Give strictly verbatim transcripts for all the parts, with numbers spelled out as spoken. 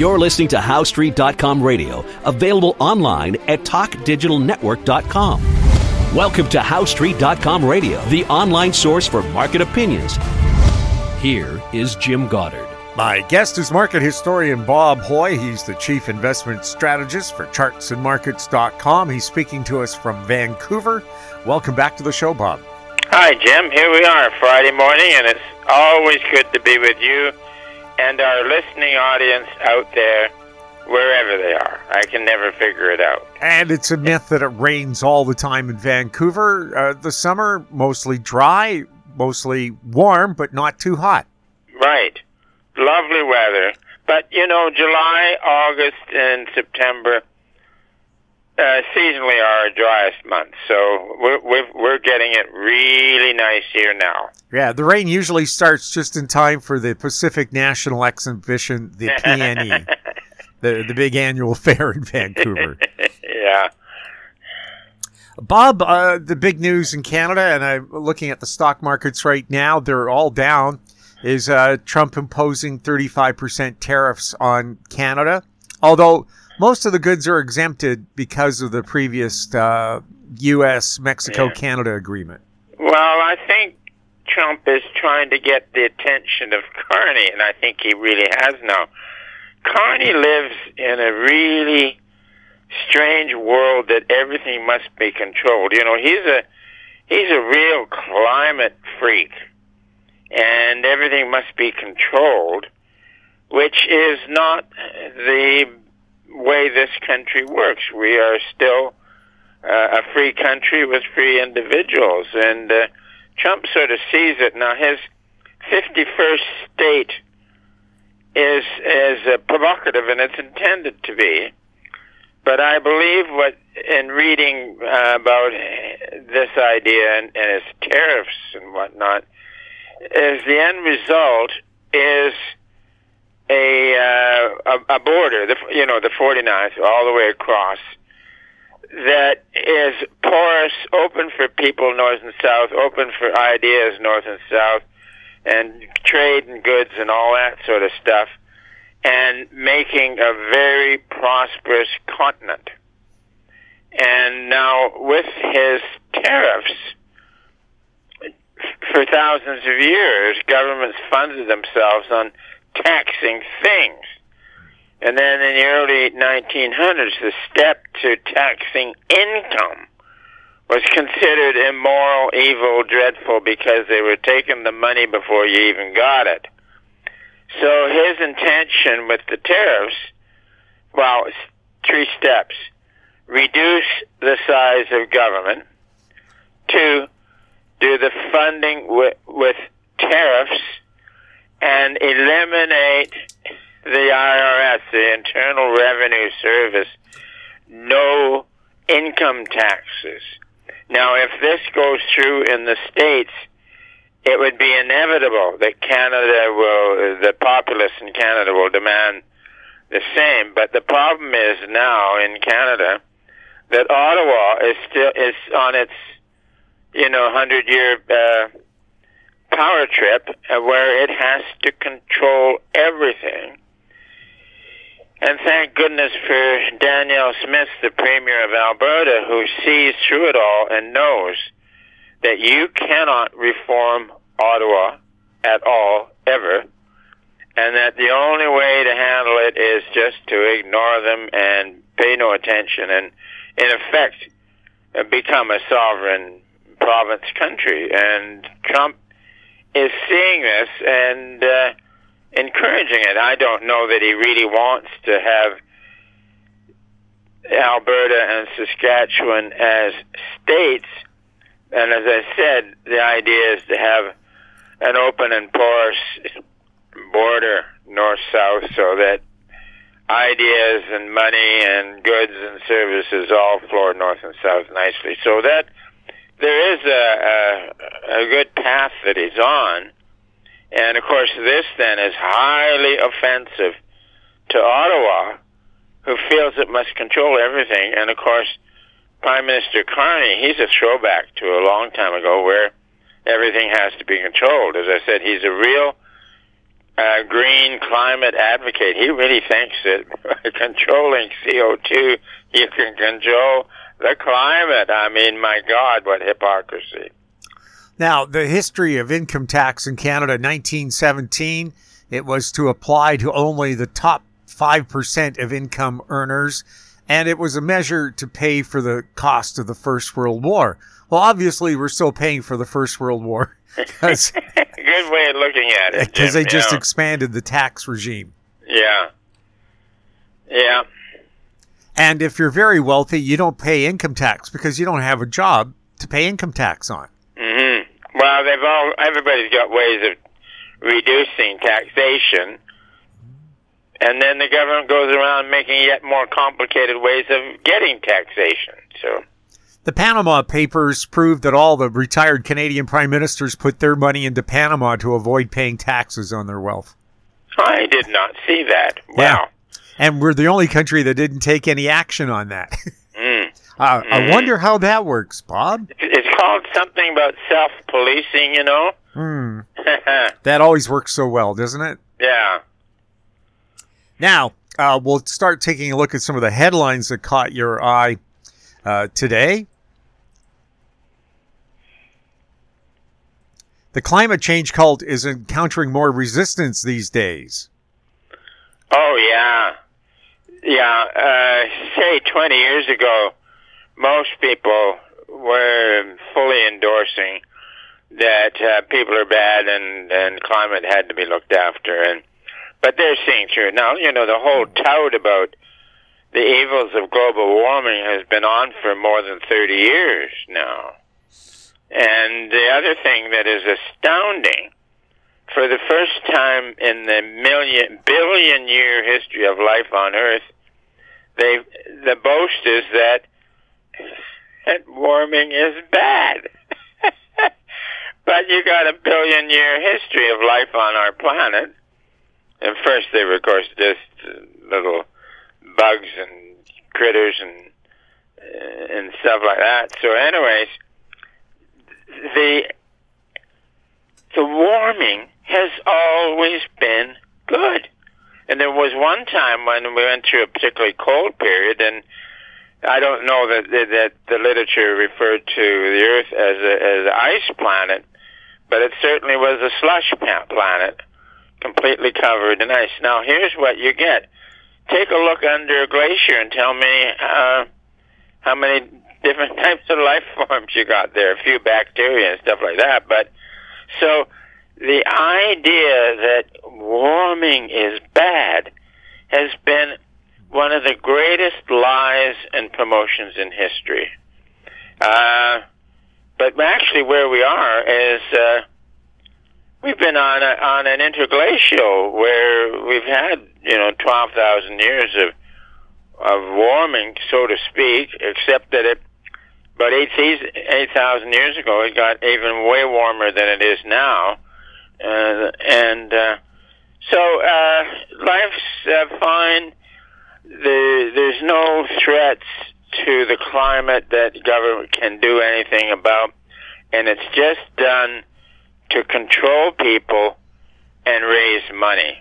You're listening to How Street dot com radio, available online at talk digital network dot com. Welcome to How Street dot com radio, the online source for market opinions. Here is Jim Goddard. My guest is market historian Bob Hoye. He's the chief investment strategist for charts and markets dot com. He's speaking to us from Vancouver. Welcome back to the show, Bob. Hi, Jim. Here we are, Friday morning, and it's always good to be with you and our listening audience out there, wherever they are. I can never figure it out. And it's a myth that it rains all the time in Vancouver. Uh, the summer, mostly dry, mostly warm, but not too hot. Right. Lovely weather. But, you know, July, August, and September uh, seasonally are our driest months. So we're, we're, we're getting it really nice here now. Yeah, the rain usually starts just in time for the Pacific National Exhibition, the P N E, the, the big annual fair in Vancouver. Yeah. Bob, uh, the big news in Canada, and I'm looking at the stock markets right now, they're all down, is uh, Trump imposing thirty-five percent tariffs on Canada, although most of the goods are exempted because of the previous uh, U S Mexico Canada agreement. Well, I think Trump is trying to get the attention of Carney, and I think he really has now. Carney lives in a really strange world that everything must be controlled. You know, he's a he's a real climate freak, and everything must be controlled, which is not the way this country works. We are still uh, a free country with free individuals, and uh, Trump sort of sees it. Now, his fifty-first state is is uh, provocative, and it's intended to be. But I believe what, in reading uh, about this idea and, and its tariffs and whatnot, is the end result is a uh, a, a border, the, you know, the forty-ninth, all the way across, that is porous, open for people north and south, open for ideas north and south, and trade and goods and all that sort of stuff, and making a very prosperous continent. And now with his tariffs, for thousands of years, governments funded themselves on taxing things. And then in the early nineteen hundreds, the step to taxing income was considered immoral, evil, dreadful, because they were taking the money before you even got it. So his intention with the tariffs, well, it's three steps. Reduce the size of government. Two, do the funding with, with tariffs, and eliminate the I R S, the Internal Revenue Service, no income taxes. Now, if this goes through in the States, it would be inevitable that Canada will, the populace in Canada will demand the same. But the problem is now in Canada that Ottawa is still is on its, you know, hundred-year uh, power trip, uh, where it has to control everything. And thank goodness for Danielle Smith, the Premier of Alberta, who sees through it all and knows that you cannot reform Ottawa at all, ever, and that the only way to handle it is just to ignore them and pay no attention and, in effect, uh, become a sovereign province country. And Trump is seeing this and uh, encouraging it. I don't know that he really wants to have Alberta and Saskatchewan as states. And as I said, the idea is to have an open and porous border north-south so that ideas and money and goods and services all flow north and south nicely. So that there is a, a, a good path that he's on. And, of course, this then is highly offensive to Ottawa, who feels it must control everything. And, of course, Prime Minister Carney, he's a throwback to a long time ago where everything has to be controlled. As I said, he's a real uh, green climate advocate. He really thinks that by controlling C O two, you can control the climate. I mean, my God, what hypocrisy. Now, the history of income tax in Canada, nineteen seventeen, it was to apply to only the top five percent of income earners, and it was a measure to pay for the cost of the First World War. Well, obviously, we're still paying for the First World War. Good way of looking at it, because they just yeah. expanded the tax regime. Yeah. Yeah. And if you're very wealthy, you don't pay income tax because you don't have a job to pay income tax on. Mm-hmm. Well, they've all everybody's got ways of reducing taxation, and then the government goes around making yet more complicated ways of getting taxation. So. The Panama Papers proved that all the retired Canadian prime ministers put their money into Panama to avoid paying taxes on their wealth. I did not see that. Wow. Yeah. And we're the only country that didn't take any action on that. mm. uh, mm. I wonder how that works, Bob. It's called something about self-policing, you know? Hmm. That always works so well, doesn't it? Yeah. Now, uh, we'll start taking a look at some of the headlines that caught your eye uh, today. The climate change cult is encountering more resistance these days. Oh, yeah. Yeah. Uh, say twenty years ago, most people were fully endorsing that uh, people are bad and, and climate had to be looked after. And But they're seeing through it. Now, you know, the whole tout about the evils of global warming has been on for more than thirty years now. And the other thing that is astounding, for the first time in the million, billion year history of life on Earth, they the boast is that, that warming is bad. But you got a billion year history of life on our planet. And first they were, of course, just little bugs and critters and uh, and stuff like that. So anyways, the the warming has always been good. And there was one time when we went through a particularly cold period, and I don't know that that the literature referred to the Earth as a as an ice planet, but it certainly was a slush planet, completely covered in ice. Now, here's what you get. Take a look under a glacier and tell me uh, how many different types of life forms you got there, a few bacteria and stuff like that. But so the idea that warming is bad has been one of the greatest lies and promotions in history. Uh, but actually where we are is uh, we've been on a, on an interglacial where we've had, you know, twelve thousand years of of warming, so to speak, except that it about eight thousand years ago it got even way warmer than it is now. Uh, and uh, so uh, life's uh, fine. The, there's no threats to the climate that government can do anything about, and it's just done to control people and raise money.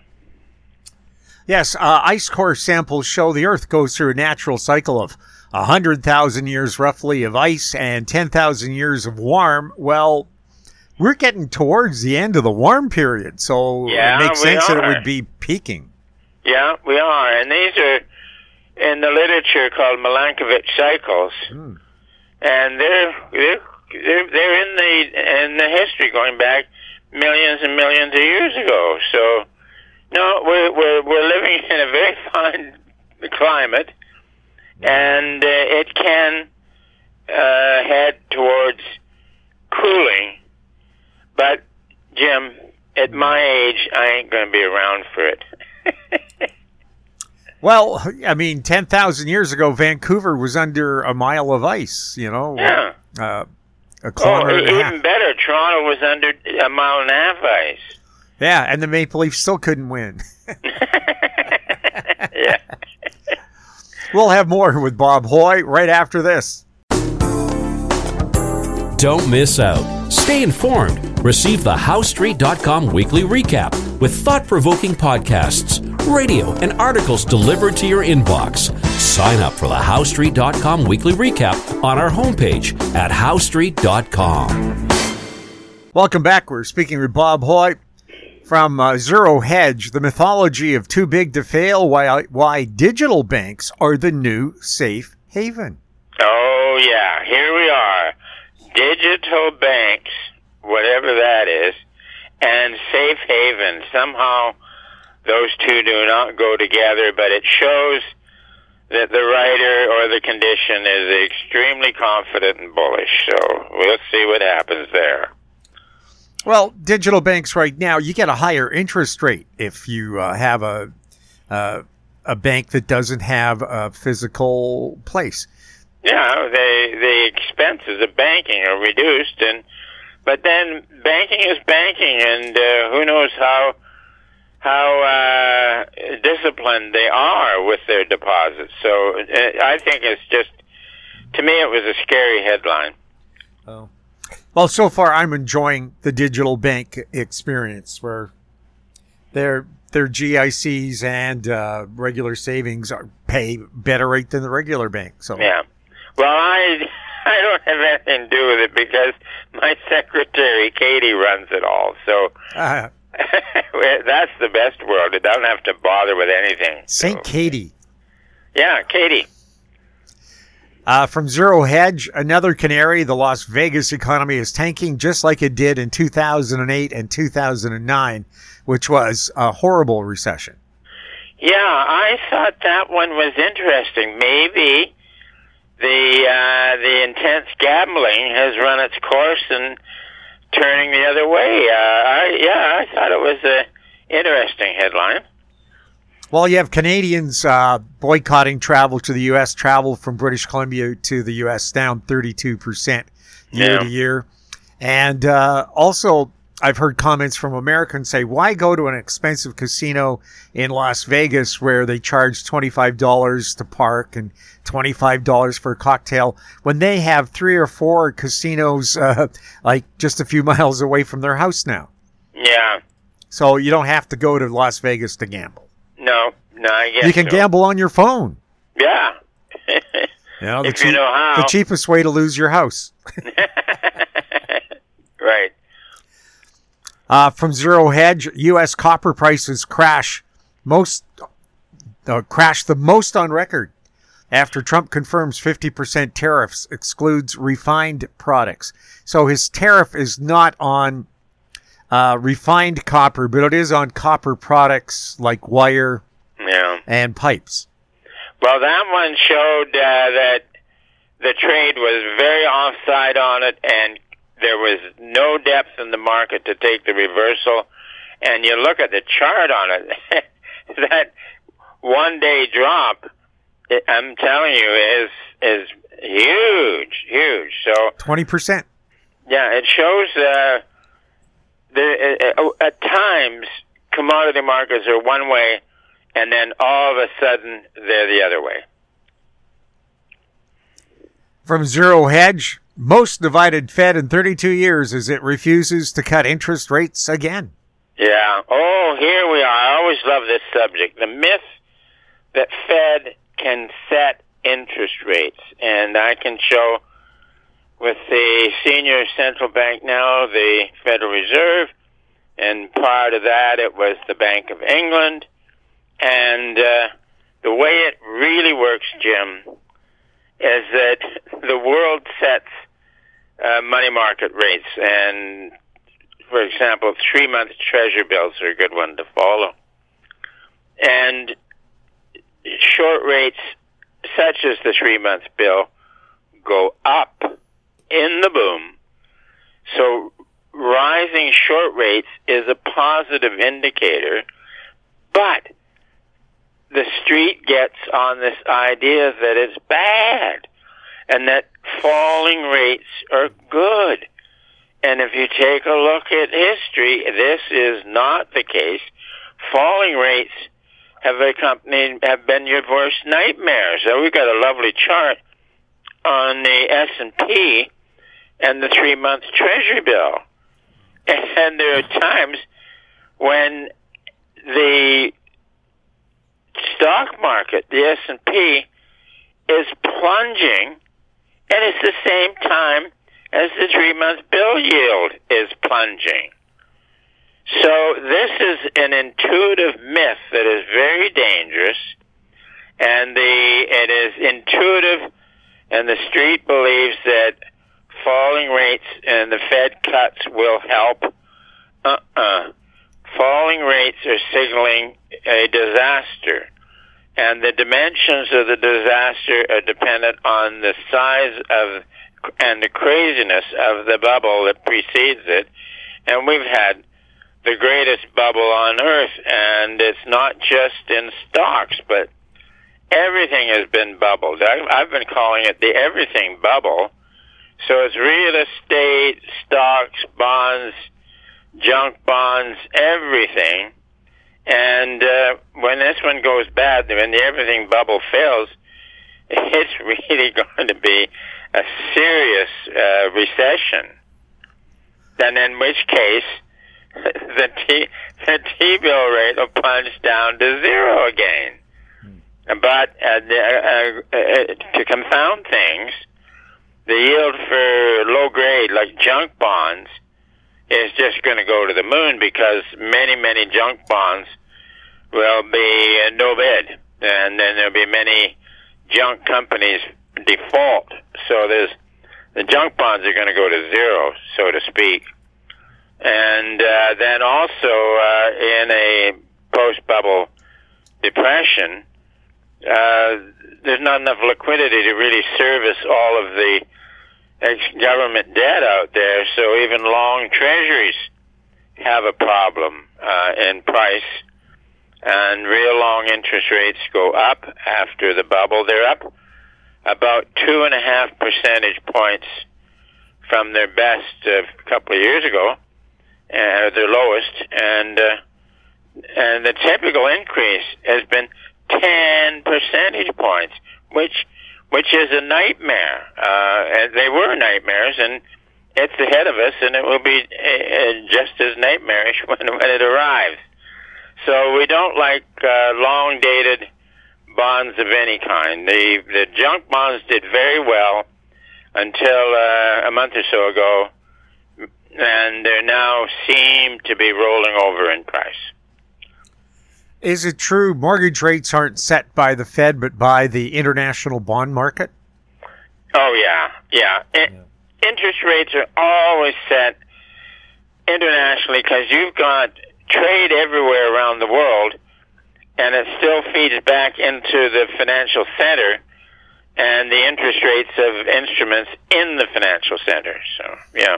Yes, uh, ice core samples show the Earth goes through a natural cycle of one hundred thousand years roughly of ice and ten thousand years of warm. Well, we're getting towards the end of the warm period, so yeah, it makes sense are. that it would be peaking. Yeah, we are. And these are in the literature called Milankovitch cycles. Hmm. And they're, they're they're they're in the in the history going back millions and millions of years ago. So no, we're we're we're living in a very fine climate, and uh, it can uh, head towards cooling. But Jim, at my age, I ain't going to be around for it. Well, I mean, ten thousand years ago, Vancouver was under a mile of ice. You know, yeah. Uh, a kilometer oh, and a even half. better, Toronto was under a mile and a half ice. Yeah, and the Maple Leafs still couldn't win. Yeah. We'll have more with Bob Hoy right after this. Don't miss out. Stay informed. Receive the House Street dot com weekly recap. with thought-provoking podcasts, radio, and articles delivered to your inbox. Sign up for the How Street dot com weekly recap on our homepage at How Street dot com. Welcome back. We're speaking with Bob Hoyt from uh, Zero Hedge, the mythology of too big to fail, why, why digital banks are the new safe haven. Oh, yeah. Here we are. Digital banks, whatever that is, and safe haven. Somehow those two do not go together, but it shows that the writer or the condition is extremely confident and bullish. So we'll see what happens there. Well, digital banks right now, you get a higher interest rate if you uh, have a uh, a bank that doesn't have a physical place. Yeah, the the expenses of banking are reduced, and but then banking is banking, and uh, who knows how how uh, disciplined they are with their deposits. So uh, I think it's just, to me, it was a scary headline. Oh. Well, so far I'm enjoying the digital bank experience where their their G I Cs and uh, regular savings are pay better rate than the regular bank. So yeah, well, I I don't have anything to do with it because my secretary Katie runs it all. So uh, that's the best world. It doesn't have to bother with anything. Saint So. Katie. Yeah, Katie. Uh, from Zero Hedge, another canary, the Las Vegas economy is tanking just like it did in two thousand eight and two thousand nine, which was a horrible recession. Yeah, I thought that one was interesting. Maybe the uh, the intense gambling has run its course and turning the other way. Uh, I, yeah, I thought it was an interesting headline. Well, you have Canadians uh, boycotting travel to the U S. Travel from British Columbia to the U S down thirty-two percent year Yeah. to year. And uh, also, I've heard comments from Americans say, why go to an expensive casino in Las Vegas where they charge twenty-five dollars to park and twenty-five dollars for a cocktail when they have three or four casinos uh, like just a few miles away from their house now? Yeah. So you don't have to go to Las Vegas to gamble. No, no, I guess You can so. gamble on your phone. Yeah. You know, the If you know how. The cheapest way to lose your house. Right. Uh, from Zero Hedge, U S copper prices crash most uh, crash the most on record after Trump confirms fifty percent tariffs, excludes refined products. So his tariff is not on uh, refined copper, but it is on copper products like wire Yeah. and pipes. Well, that one showed uh, that the trade was very offside on it, and there was no depth in the market to take the reversal. And you look at the chart on it, that one-day drop, it, I'm telling you, is is huge, huge. So twenty percent. yeah, it shows uh, the, uh, at times commodity markets are one way, and then all of a sudden they're the other way. From Zero Hedge, most divided Fed in thirty-two years as it refuses to cut interest rates again. Yeah. Oh, here we are. I always love this subject. The myth that Fed can set interest rates. And I can show with the senior central bank now, the Federal Reserve, and prior to that it was the Bank of England. And uh, the way it really works, Jim, is that the world sets uh, money market rates. And, for example, three-month Treasury bills are a good one to follow. And short rates, such as the three-month bill, go up in the boom. So rising short rates is a positive indicator, but the street gets on this idea that it's bad and that falling rates are good. And if you take a look at history, this is not the case. Falling rates have accompanied, have been your worst nightmare. So we've got a lovely chart on the S and P and the three-month Treasury bill. And there are times when the stock market, the S and P, is plunging, and it's the same time as the three-month bill yield is plunging. So this is an intuitive myth that is very dangerous, and the it is intuitive, and the street believes that falling rates and the Fed cuts will help. Uh-uh. Falling rates are signaling a disaster, and the dimensions of the disaster are dependent on the size of and the craziness of the bubble that precedes it. And we've had the greatest bubble on earth, and it's not just in stocks, but everything has been bubbled. I've been calling it the everything bubble. So it's real estate, stocks, bonds, junk bonds, everything. And uh, when this one goes bad, when the everything bubble fails, it's really going to be a serious uh, recession. And in which case, the T the T-bill rate will plunge down to zero again. Hmm. But uh, the, uh, uh, to confound things, the yield for low grade, like junk bonds, is just going to go to the moon because many, many junk bonds will be uh, no bid, and then there'll be many junk companies default. So there's the junk bonds are going to go to zero, so to speak. And uh, then also uh, in a post-bubble depression, uh, there's not enough liquidity to really service all of the government debt out there, so even long treasuries have a problem uh, in price, and real long interest rates go up after the bubble. They're up about two and a half percentage points from their best uh, a couple of years ago, uh, their lowest, and uh, and the typical increase has been ten percentage points, which which is a nightmare. Uh, and they were nightmares, and it's ahead of us, and it will be uh, just as nightmarish when, when it arrives. So we don't like uh, long-dated bonds of any kind. The the junk bonds did very well until uh, a month or so ago, and they now seem to be rolling over in price. Is it true mortgage rates aren't set by the Fed but by the international bond market? Oh, yeah, yeah. I- yeah. Interest rates are always set internationally because you've got trade everywhere around the world, and it still feeds back into the financial center and the interest rates of instruments in the financial center. So, yeah.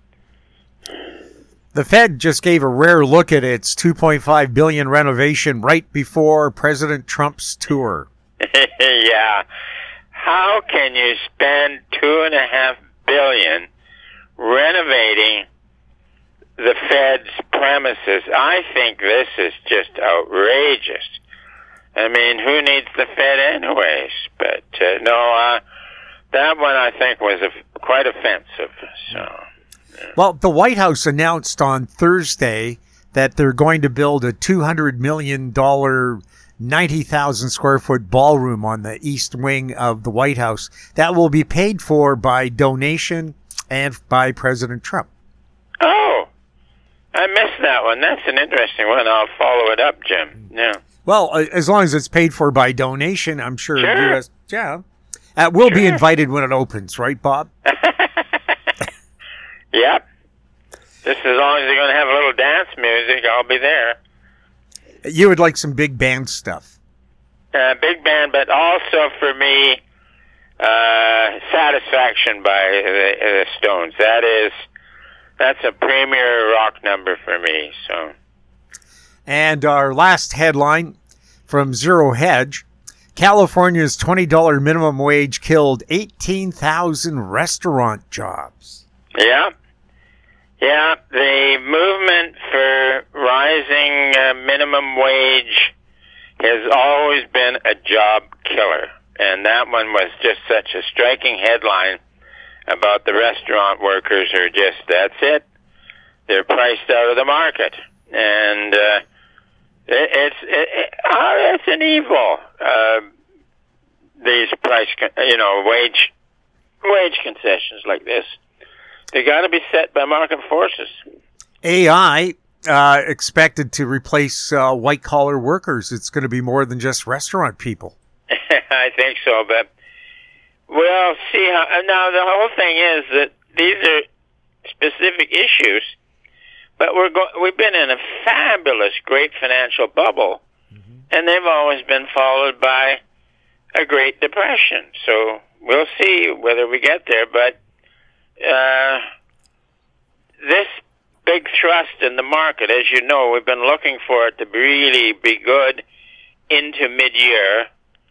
The Fed just gave a rare look at its two point five billion dollars renovation right before President Trump's tour. Yeah. How can you spend two and a half billion renovating the Fed's premises? I think this is just outrageous. I mean, who needs the Fed anyways? But uh, no, uh, that one I think was a, quite offensive. So. Well, the White House announced on Thursday that they're going to build a two hundred million dollars, ninety thousand square foot ballroom on the east wing of the White House that will be paid for by donation and by President Trump. Oh, I missed that one. That's an interesting one. I'll follow it up, Jim. Yeah. Well, as long as it's paid for by donation, I'm sure. Sure. U S Yeah. Uh, we'll sure. be invited when it opens, right, Bob? Yep. Just as long as you're going to have a little dance music, I'll be there. You would like some big band stuff. Uh, big band, but also for me, uh, Satisfaction by the, the Stones. That is, that's a premier rock number for me. So. And our last headline from Zero Hedge: California's twenty dollars minimum wage killed eighteen thousand restaurant jobs. Yeah. Yeah, the movement for rising uh, minimum wage has always been a job killer. And that one was just such a striking headline about the restaurant workers who are just, that's it. They're priced out of the market. And uh, It, it's it, it, oh, it's an evil. Uh, these price, con- you know, wage wage concessions like this, they got to be set by market forces. A I uh, expected to replace uh, white collar workers. It's going to be more than just restaurant people. I think so, but we'll see how. Now the whole thing is that these are specific issues, but we're go- we've been in a fabulous, great financial bubble, mm-hmm. and they've always been followed by a Great Depression. So we'll see whether we get there, but uh, this big thrust in the market, as you know, we've been looking for it to really be good into mid-year,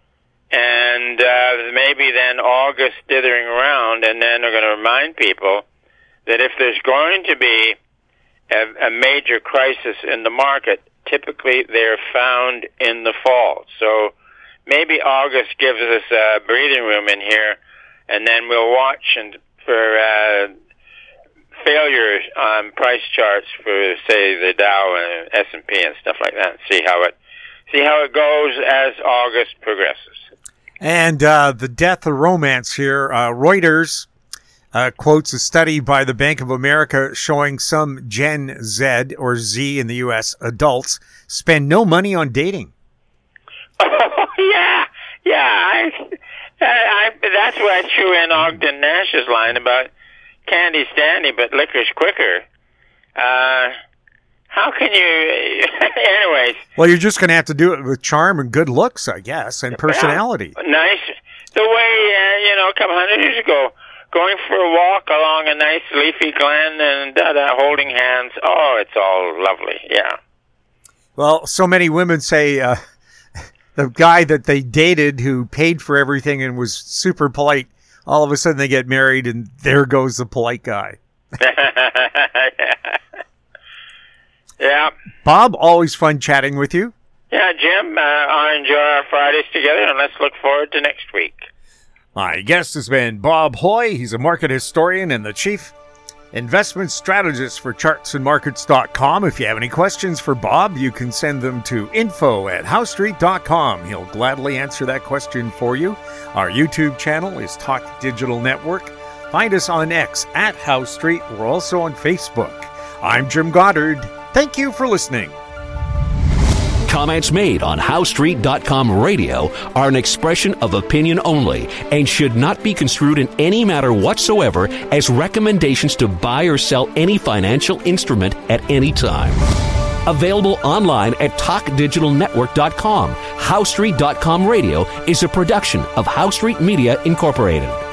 and uh, maybe then August dithering around, and then we're going to remind people that if there's going to be a, a major crisis in the market, typically they're found in the fall. So maybe August gives us a breathing room in here, and then we'll watch and for uh, failures on price charts for, say, the Dow and S and P and stuff like that, and see how it see how it goes as August progresses. And uh, the death of romance here. Uh, Reuters uh, quotes a study by the Bank of America showing some Gen Z or Z in the U S adults spend no money on dating. Oh, yeah, yeah. I, I, I, that's why I threw in Ogden Nash's line about candy's dandy, but liquor's quicker. Uh, how can you... Anyways. Well, you're just going to have to do it with charm and good looks, I guess, and personality. Yeah, nice. The way, uh, you know, a couple hundred years ago, going for a walk along a nice leafy glen and uh, holding hands. Oh, it's all lovely, yeah. Well, so many women say... Uh, the guy that they dated who paid for everything and was super polite, all of a sudden they get married and there goes the polite guy. Yeah. Bob, always fun chatting with you. Yeah, Jim, uh, I enjoy our Fridays together, and let's look forward to next week. My guest has been Bob Hoye. He's a market historian and the chief investment strategist for charts and markets dot com. If you have any questions for Bob, you can send them to info at house street dot com. He'll gladly answer that question for you. Our YouTube channel is Talk Digital Network. Find us on X at House Street. We're also on Facebook. I'm Jim Goddard. Thank you for listening. Comments made on house street dot com radio are an expression of opinion only and should not be construed in any matter whatsoever as recommendations to buy or sell any financial instrument at any time. Available online at talk digital network dot com. house street dot com radio is a production of House Street Media Incorporated.